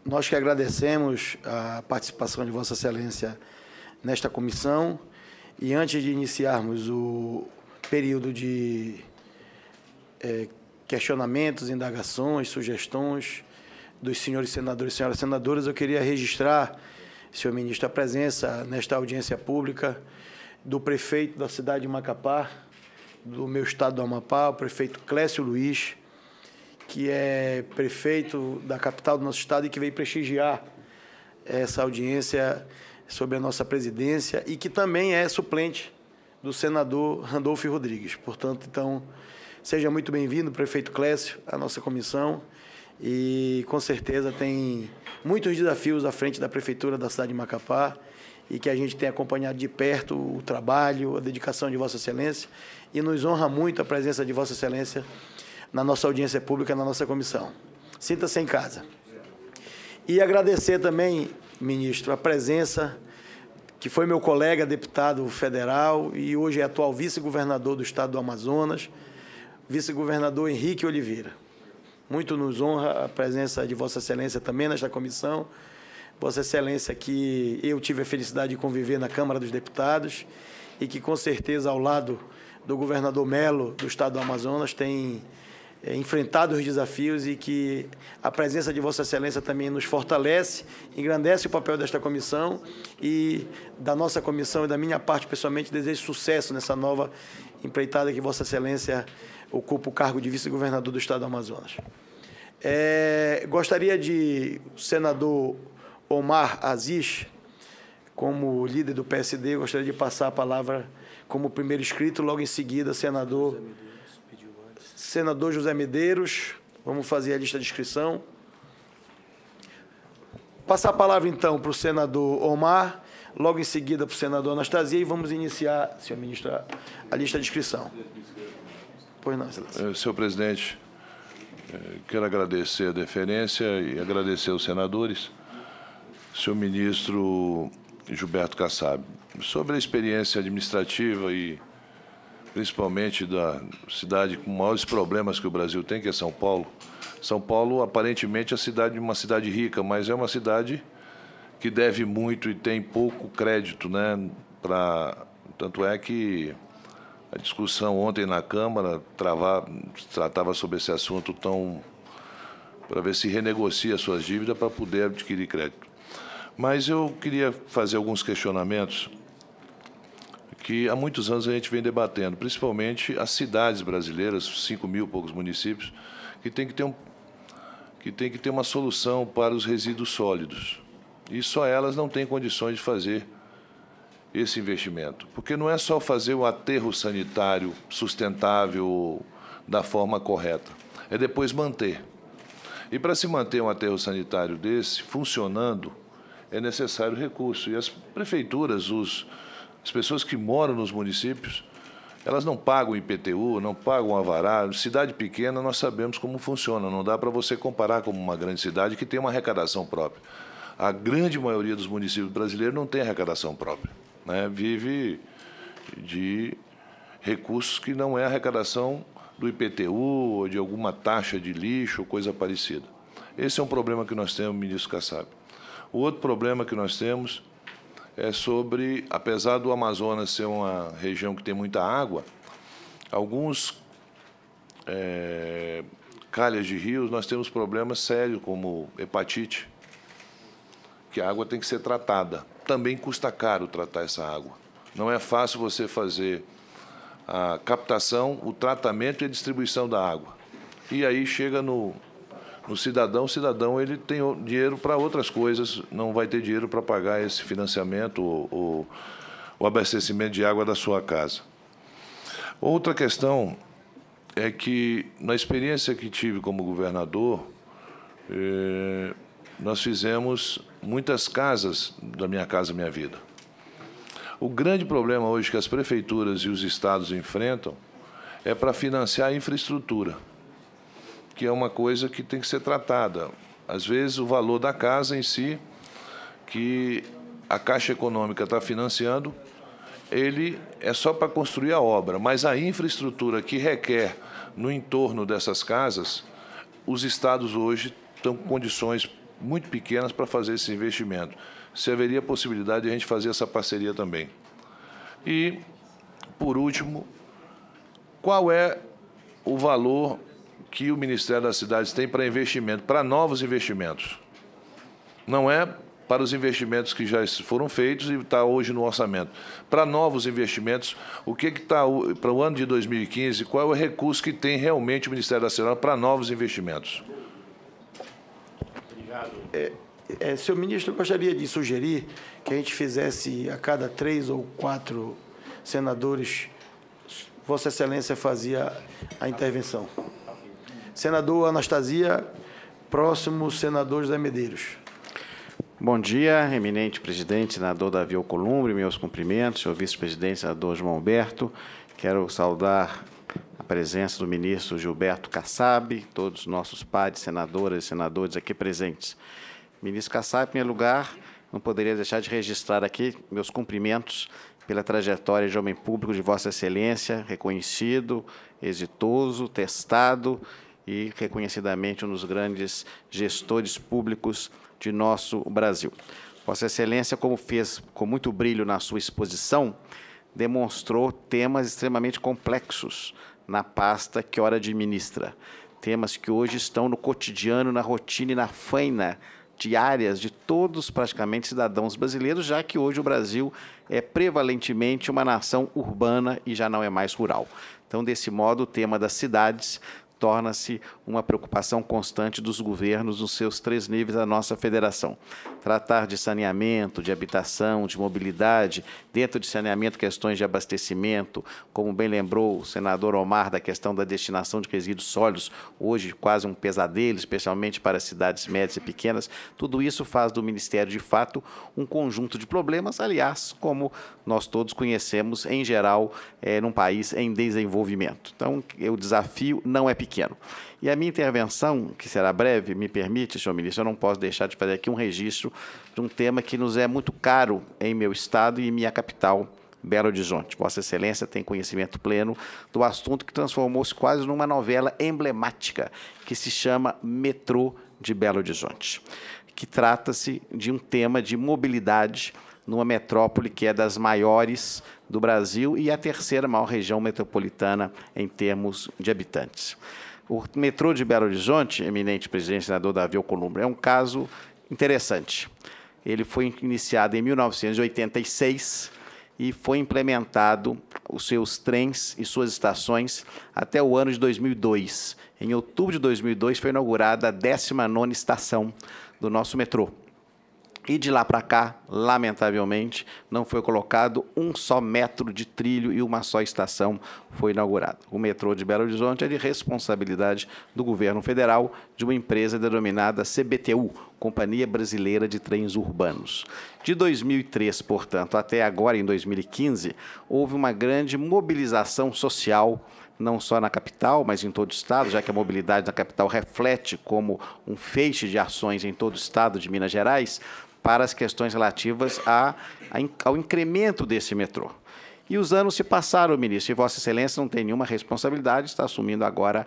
Nós que agradecemos a participação de Vossa Excelência nesta comissão e antes de iniciarmos o período de questionamentos, indagações, sugestões dos senhores senadores e senhoras senadoras, eu queria registrar, senhor ministro, a presença nesta audiência pública do prefeito da cidade de Macapá, do meu estado do Amapá, o prefeito Clécio Luiz, que é prefeito da capital do nosso estado e que veio prestigiar essa audiência sobre a nossa presidência e que também é suplente do senador Randolfo Rodrigues. Portanto, então, seja muito bem-vindo, prefeito Clécio, à nossa comissão e, com certeza, tem muitos desafios à frente da prefeitura da cidade de Macapá e que a gente tem acompanhado de perto o trabalho, a dedicação de Vossa Excelência e nos honra muito a presença de Vossa Excelência na nossa audiência pública, na nossa comissão. Sinta-se em casa. E agradecer também, ministro, a presença que foi meu colega deputado federal e hoje é atual vice-governador do estado do Amazonas, vice-governador Henrique Oliveira. Muito nos honra a presença de Vossa Excelência também nesta comissão. Vossa Excelência, que eu tive a felicidade de conviver na Câmara dos Deputados e que, com certeza, ao lado do governador Melo, do estado do Amazonas, tem enfrentado os desafios e que a presença de Vossa Excelência também nos fortalece, engrandece o papel desta comissão e da nossa comissão e da minha parte, pessoalmente, desejo sucesso nessa nova empreitada que Vossa Excelência ocupa o cargo de vice-governador do estado do Amazonas. Gostaria de, o senador Omar Aziz, como líder do PSD, gostaria de passar a palavra como primeiro inscrito, logo em seguida, senador José Medeiros. Vamos fazer a lista de inscrição. Passar a palavra, então, para o senador Omar, logo em seguida para o senador Anastasia, e vamos iniciar, senhor ministro, a lista de inscrição. Pois não, excelência. Senhor presidente, quero agradecer a deferência e agradecer aos senadores. Senhor ministro Gilberto Kassab, sobre a experiência administrativa e principalmente da cidade com maiores problemas que o Brasil tem, que é São Paulo. São Paulo, aparentemente, é uma cidade rica, mas é uma cidade que deve muito e tem pouco crédito, né? Tanto é que a discussão ontem na Câmara tratava sobre esse assunto para ver se renegocia suas dívidas para poder adquirir crédito. Mas eu queria fazer alguns questionamentos que há muitos anos a gente vem debatendo, principalmente as cidades brasileiras, 5.000 e poucos municípios, que tem que ter uma solução para os resíduos sólidos. E só elas não têm condições de fazer esse investimento. Porque não é só fazer o aterro sanitário sustentável da forma correta, é depois manter. E para se manter um aterro sanitário desse funcionando, é necessário recurso. E as prefeituras, as pessoas que moram nos municípios, elas não pagam IPTU, não pagam alvará. Cidade pequena, nós sabemos como funciona. Não dá para você comparar com uma grande cidade que tem uma arrecadação própria. A grande maioria dos municípios brasileiros não tem arrecadação própria, né? Vive de recursos que não é arrecadação do IPTU ou de alguma taxa de lixo ou coisa parecida. Esse é um problema que nós temos, ministro Kassab. O outro problema que nós temos é sobre, apesar do Amazonas ser uma região que tem muita água, alguns calhas de rios nós temos problemas sérios, como hepatite, que a água tem que ser tratada. Também custa caro tratar essa água. Não é fácil você fazer a captação, o tratamento e a distribuição da água. E aí chega no cidadão, o cidadão ele tem dinheiro para outras coisas, não vai ter dinheiro para pagar esse financiamento ou o abastecimento de água da sua casa. Outra questão é que, na experiência que tive como governador, nós fizemos muitas casas da Minha Casa Minha Vida. O grande problema hoje que as prefeituras e os estados enfrentam é para financiar a infraestrutura, que é uma coisa que tem que ser tratada. Às vezes, o valor da casa em si, que a Caixa Econômica está financiando, ele é só para construir a obra, mas a infraestrutura que requer no entorno dessas casas, os estados hoje estão com condições muito pequenas para fazer esse investimento. Se haveria possibilidade de a gente fazer essa parceria também. E, por último, qual é o valor que o Ministério das Cidades tem para investimento, para novos investimentos? Não é para os investimentos que já foram feitos e está hoje no orçamento. Para novos investimentos, o que está para o ano de 2015, qual é o recurso que tem realmente o Ministério da Cidade para novos investimentos? Obrigado. Senhor ministro, eu gostaria de sugerir que a gente fizesse a cada 3 ou 4 senadores, Vossa Excelência fazia a intervenção. Senador Anastasia, próximo senador José Medeiros. Bom dia, eminente presidente, senador Davi Alcolumbre, meus cumprimentos, senhor vice-presidente, senador João Alberto. Quero saudar a presença do ministro Gilberto Kassab, todos os nossos pares, senadoras e senadores aqui presentes. Ministro Kassab, em primeiro lugar, não poderia deixar de registrar aqui meus cumprimentos pela trajetória de homem público de Vossa Excelência, reconhecido, exitoso, testado e reconhecidamente um dos grandes gestores públicos de nosso Brasil. Vossa Excelência, como fez com muito brilho na sua exposição, demonstrou temas extremamente complexos na pasta que ora administra. Temas que hoje estão no cotidiano, na rotina e na faina diárias de todos, praticamente, cidadãos brasileiros, já que hoje o Brasil é prevalentemente uma nação urbana e já não é mais rural. Então, desse modo, o tema das cidades torna-se uma preocupação constante dos governos nos seus 3 níveis da nossa federação. Tratar de saneamento, de habitação, de mobilidade, dentro de saneamento, questões de abastecimento, como bem lembrou o senador Omar, da questão da destinação de resíduos sólidos, hoje quase um pesadelo, especialmente para cidades médias e pequenas, tudo isso faz do Ministério, de fato, um conjunto de problemas, aliás, como nós todos conhecemos, em geral, num país em desenvolvimento. Então, o desafio não é pequeno. E a minha intervenção, que será breve, me permite, senhor ministro, eu não posso deixar de fazer aqui um registro de um tema que nos é muito caro em meu estado e em minha capital, Belo Horizonte. Vossa Excelência tem conhecimento pleno do assunto que transformou-se quase numa novela emblemática, que se chama Metrô de Belo Horizonte, que trata-se de um tema de mobilidade numa metrópole que é das maiores do Brasil e a 3ª maior região metropolitana em termos de habitantes. O metrô de Belo Horizonte, eminente presidente senador Davi Alcolumbre, é um caso interessante. Ele foi iniciado em 1986 e foi implementado os seus trens e suas estações até o ano de 2002. Em outubro de 2002 foi inaugurada a 19ª estação do nosso metrô. E de lá para cá, lamentavelmente, não foi colocado um só metro de trilho e uma só estação foi inaugurada. O metrô de Belo Horizonte é de responsabilidade do governo federal, de uma empresa denominada CBTU, Companhia Brasileira de Trens Urbanos. De 2003, portanto, até agora, em 2015, houve uma grande mobilização social, não só na capital, mas em todo o estado, já que a mobilidade na capital reflete como um feixe de ações em todo o estado de Minas Gerais, para as questões relativas ao incremento desse metrô. E os anos se passaram, ministro, e Vossa Excelência não tem nenhuma responsabilidade, está assumindo agora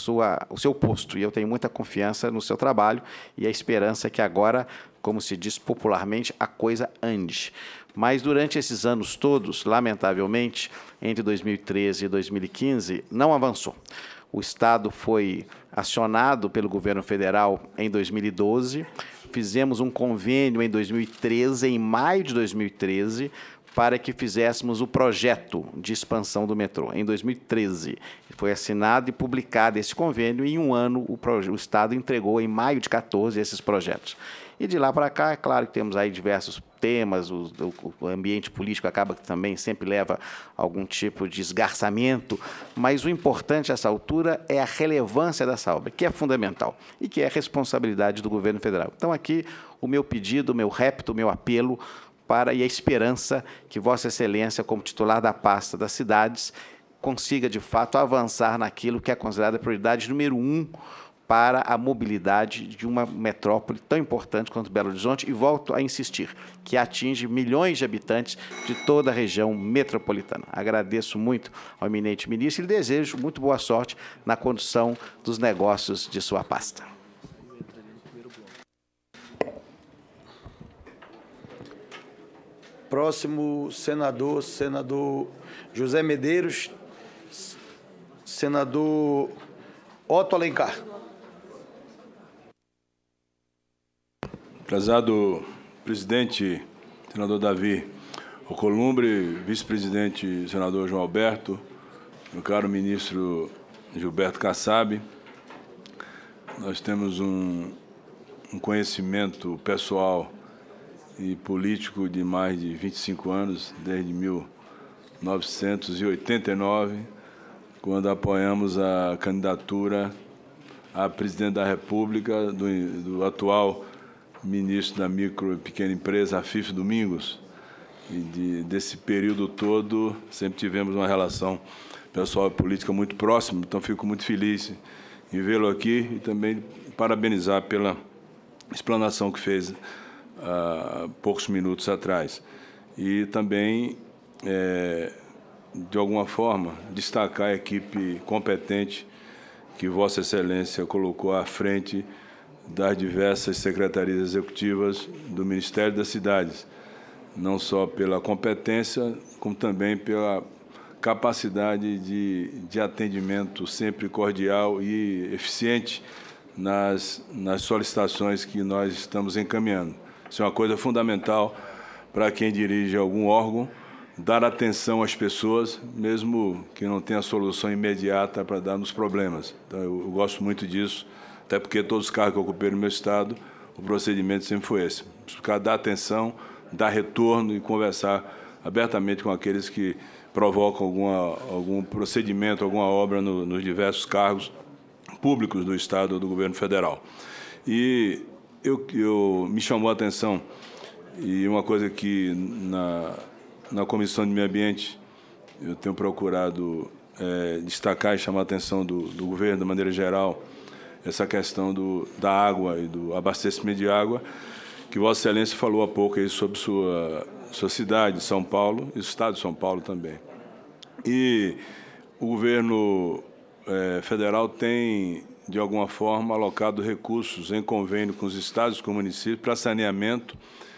o seu posto. E eu tenho muita confiança no seu trabalho e a esperança que agora, como se diz popularmente, a coisa ande. Mas durante esses anos todos, lamentavelmente, entre 2013 e 2015, não avançou. O Estado foi acionado pelo governo federal em 2012, fizemos um convênio em 2013, em maio de 2013, para que fizéssemos o projeto de expansão do metrô. Em 2013, foi assinado e publicado esse convênio e em um ano o Estado entregou, em maio de 2014, esses projetos. E de lá para cá, é claro que temos aí diversos temas, o ambiente político acaba que também sempre leva algum tipo de esgarçamento, mas o importante a essa altura é a relevância dessa obra, que é fundamental e que é responsabilidade do governo federal. Então, aqui, o meu pedido, o meu repto, o meu apelo e a esperança que Vossa Excelência, como titular da pasta das cidades, consiga, de fato, avançar naquilo que é considerada a prioridade número 1 para a mobilidade de uma metrópole tão importante quanto Belo Horizonte, e volto a insistir, que atinge milhões de habitantes de toda a região metropolitana. Agradeço muito ao eminente ministro e lhe desejo muito boa sorte na condução dos negócios de sua pasta. Próximo senador José Medeiros, senador Otto Alencar. Prezado presidente, senador Davi Alcolumbre, vice-presidente, senador João Alberto, meu caro ministro Gilberto Kassab, nós temos um conhecimento pessoal e político de mais de 25 anos, desde 1989, quando apoiamos a candidatura a presidente da República do atual ministro da Micro e Pequena Empresa, Afif Domingos. E desse período todo, sempre tivemos uma relação pessoal e política muito próxima, então fico muito feliz em vê-lo aqui e também parabenizar pela explanação que fez há poucos minutos atrás. E também, de alguma forma, destacar a equipe competente que Vossa Excelência colocou à frente das diversas secretarias executivas do Ministério das Cidades, não só pela competência, como também pela capacidade de atendimento sempre cordial e eficiente nas solicitações que nós estamos encaminhando. Isso é uma coisa fundamental para quem dirige algum órgão, dar atenção às pessoas, mesmo que não tenha solução imediata para dar nos problemas. Então, eu gosto muito disso, até porque todos os cargos que eu ocupei no meu Estado, o procedimento sempre foi esse. Dar atenção, dar retorno e conversar abertamente com aqueles que provocam algum procedimento, alguma obra nos diversos cargos públicos do Estado ou do Governo Federal. E me chamou a atenção, e uma coisa que na Comissão de Meio Ambiente eu tenho procurado destacar e chamar a atenção do governo, de maneira geral, essa questão da água e do abastecimento de água, que Vossa Excelência falou há pouco aí sobre sua cidade, São Paulo, e o Estado de São Paulo também. E o governo federal tem, de alguma forma, alocado recursos em convênio com os estados e com o município para saneamento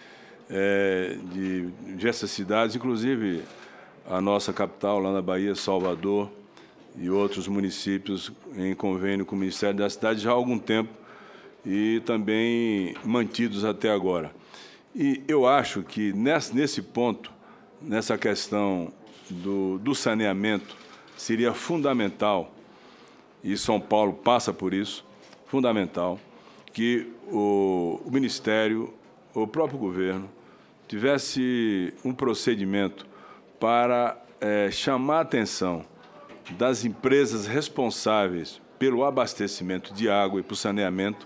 de diversas cidades, inclusive a nossa capital, lá na Bahia, Salvador, e outros municípios em convênio com o Ministério da Cidade já há algum tempo e também mantidos até agora. E eu acho que nesse ponto, nessa questão do saneamento, seria fundamental, e São Paulo passa por isso, fundamental, que o Ministério, o próprio governo, tivesse um procedimento para chamar a atenção das empresas responsáveis pelo abastecimento de água e para o saneamento,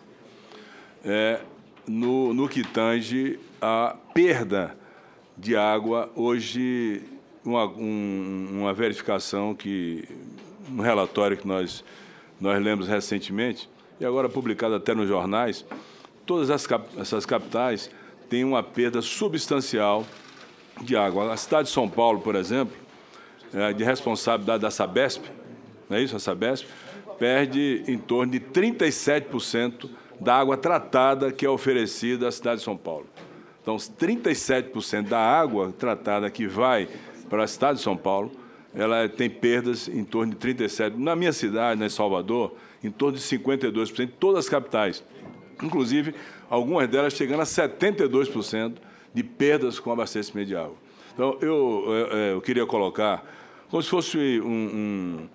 no que tange a perda de água. Hoje, uma verificação um relatório que nós lemos recentemente, e agora publicado até nos jornais, todas essas capitais têm uma perda substancial de água. A cidade de São Paulo, por exemplo, de responsabilidade da Sabesp, não é isso? A Sabesp perde em torno de 37% da água tratada que é oferecida à cidade de São Paulo. Então, 37% da água tratada que vai para a cidade de São Paulo, ela tem perdas em torno de 37%. Na minha cidade, em Salvador, em torno de 52%, todas as capitais. Inclusive, algumas delas chegando a 72% de perdas com abastecimento de água. Então, eu queria colocar como se fosse um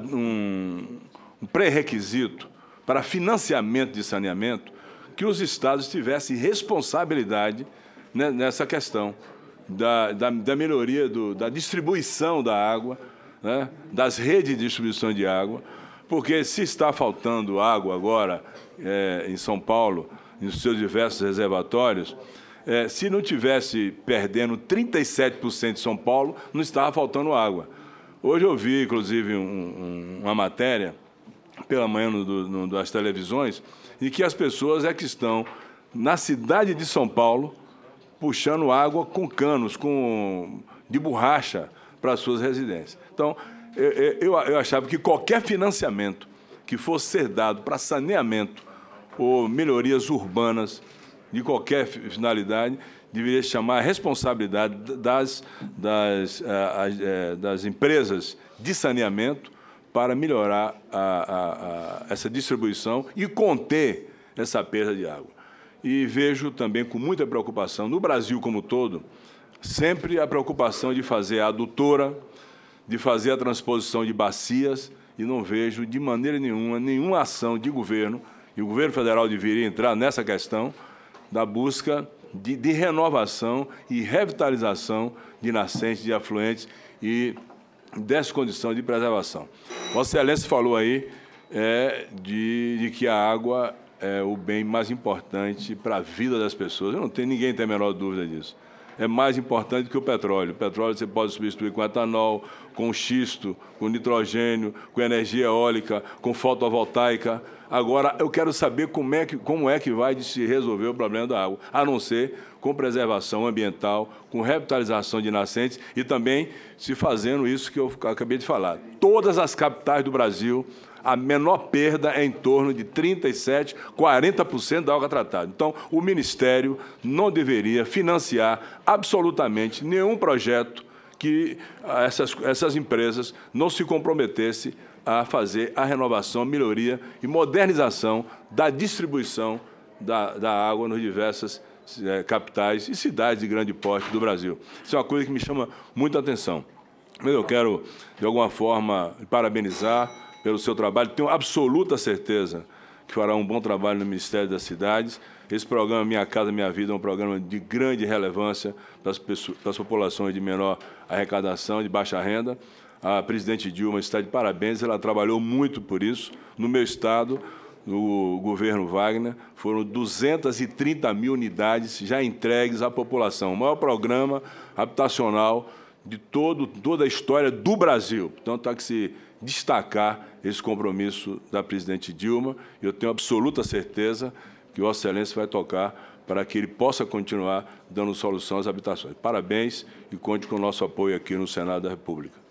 pré-requisito para financiamento de saneamento, que os estados tivessem responsabilidade, né, nessa questão da melhoria da distribuição da água, né, das redes de distribuição de água, porque se está faltando água agora em São Paulo, nos seus diversos reservatórios, se não tivesse perdendo 37% de São Paulo, não estava faltando água. Hoje eu vi, inclusive, uma matéria pela manhã das televisões, em que as pessoas que estão na cidade de São Paulo puxando água com canos de borracha para as suas residências. Então, eu achava que qualquer financiamento que fosse ser dado para saneamento ou melhorias urbanas de qualquer finalidade, deveria chamar a responsabilidade das empresas de saneamento para melhorar essa distribuição e conter essa perda de água. E vejo também com muita preocupação, no Brasil como um todo, sempre a preocupação de fazer a adutora, de fazer a transposição de bacias, e não vejo de maneira nenhuma ação de governo, e o governo federal deveria entrar nessa questão da busca de renovação e revitalização de nascentes, de afluentes e dessa condição de preservação. Vossa Excelência falou aí de que a água é o bem mais importante para a vida das pessoas. Ninguém tem a menor dúvida disso. É mais importante que o petróleo. O petróleo você pode substituir com etanol, com xisto, com nitrogênio, com energia eólica, com fotovoltaica. Agora, eu quero saber como é que vai se resolver o problema da água, a não ser com preservação ambiental, com revitalização de nascentes e também se fazendo isso que eu acabei de falar. Todas as capitais do Brasil, a menor perda é em torno de 37%, 40% da água tratada. Então, o Ministério não deveria financiar absolutamente nenhum projeto que essas empresas não se comprometessem a fazer a renovação, melhoria e modernização da distribuição da água nas diversas capitais e cidades de grande porte do Brasil. Isso é uma coisa que me chama muita atenção. Eu quero, de alguma forma, parabenizar pelo seu trabalho. Tenho absoluta certeza que fará um bom trabalho no Ministério das Cidades. Esse programa Minha Casa Minha Vida é um programa de grande relevância para as populações de menor arrecadação, de baixa renda. A presidente Dilma está de parabéns, ela trabalhou muito por isso. No meu estado, no governo Wagner, foram 230 mil unidades já entregues à população. O maior programa habitacional de toda a história do Brasil. Portanto, há que se destacar esse compromisso da presidente Dilma. Eu tenho absoluta certeza que Vossa Excelência vai tocar para que ele possa continuar dando solução às habitações. Parabéns e conte com o nosso apoio aqui no Senado da República.